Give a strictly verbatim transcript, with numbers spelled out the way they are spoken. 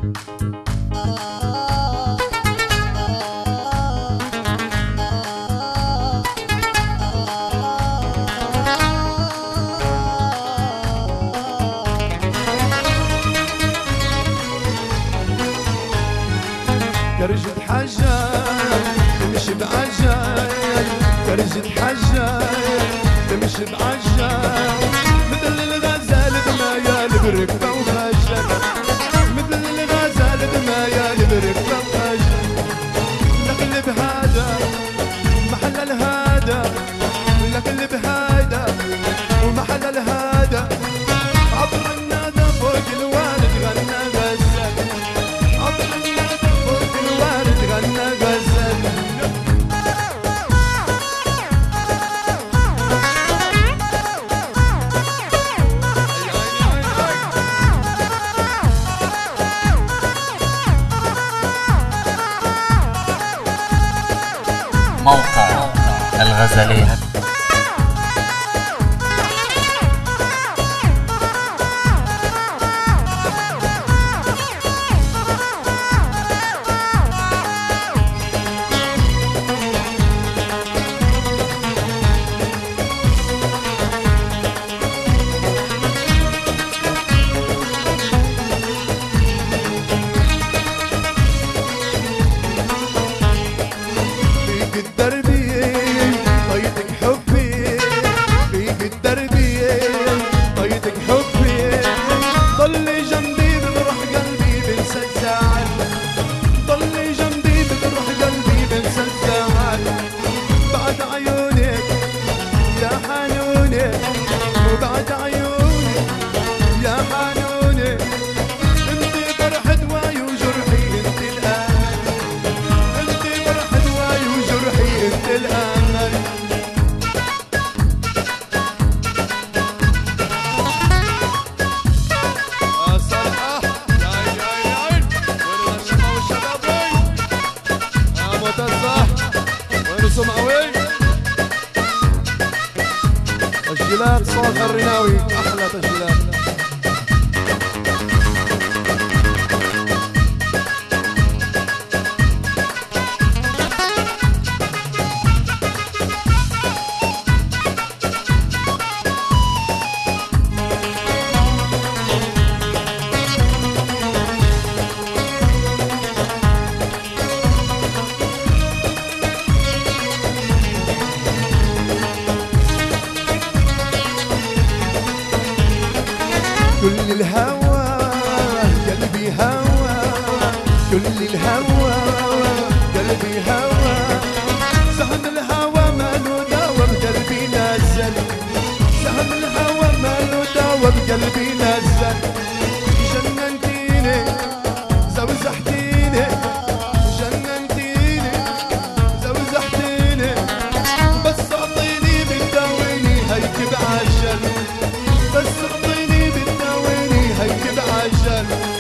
كرجة حجاج تمشي بعجاج، كرجة حجاج تمشي بعجاج، مثل الغزال بميال بركبة وخجل، مثل الغزال بميال بركبة وخجل. لقلب هذا محل الهذا، لقلب هذا ومحل الهذا، عطر النادى فوق الوالد غنى غزال، عطر النادى فوق الوالد غنى غزال. موقع الغزالية. وبعد عيونك يا حنونك، انت فرحة دواي وجرحي انت الامل، انت فرحة دواي وجرحي انت الامل. يا صلحة يا عين يا عين يا عين، وين الشباب والشباب وين؟ يا متزح وين السمعة وين؟ تسجيلات صالح الرناوي، احلى تسجيلات. كل الهوى قلبي هوى، كل الهوى قلبي هوى، سهم الهوى ماله داوى بقلبي نزل، سهم الهوى ماله داوى بقلبي نزل. جننتيني زوزحتيني، جننتيني زوزحتيني، بس اعطيني بتداويني هيك بعجل، بس اعطيني هيك بعجل.